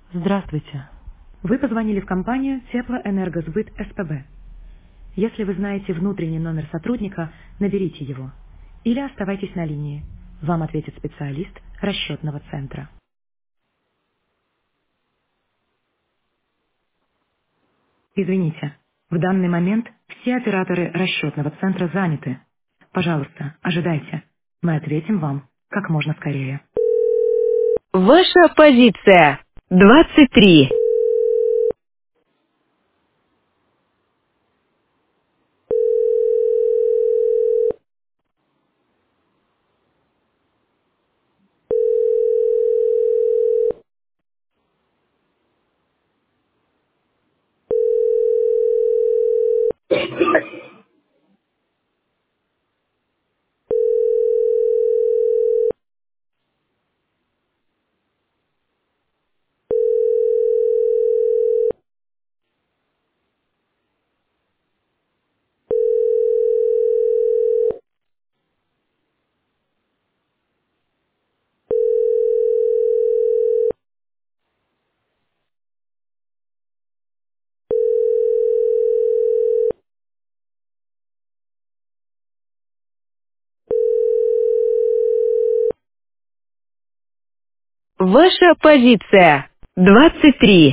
Здравствуйте. Вы позвонили в компанию Теплоэнергосбыт СПБ. Если вы знаете внутренний номер сотрудника, наберите его. Или оставайтесь на линии. Вам ответит специалист расчетного центра. Извините, в данный момент все операторы расчетного центра заняты. Пожалуйста, ожидайте. Мы ответим вам как можно скорее. Ваша позиция 23. Ваша позиция 23.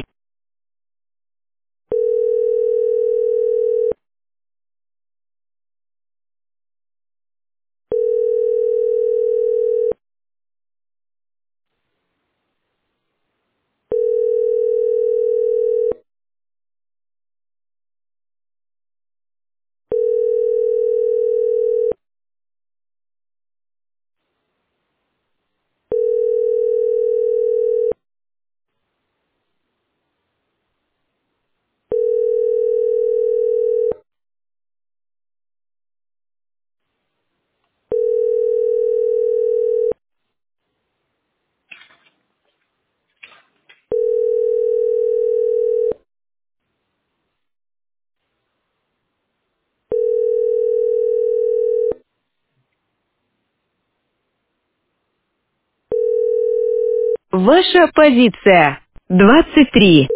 Ваша позиция 23.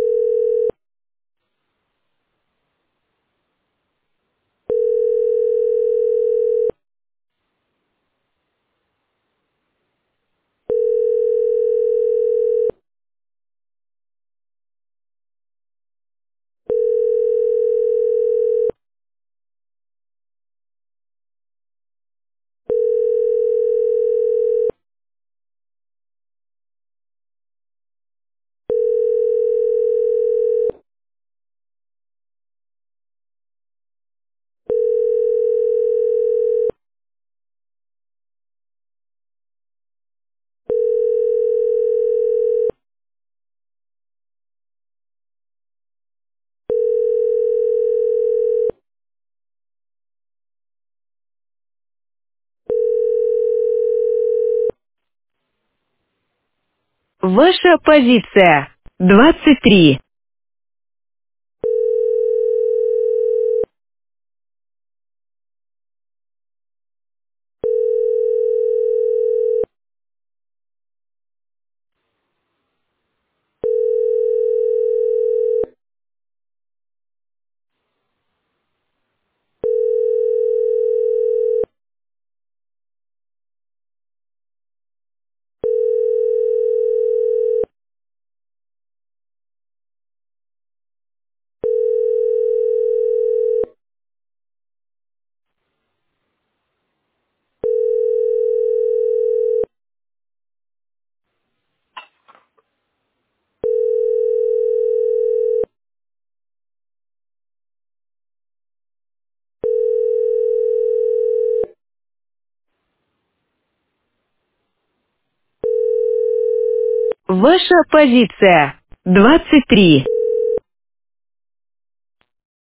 Ваша позиция 23. Ваша позиция 23.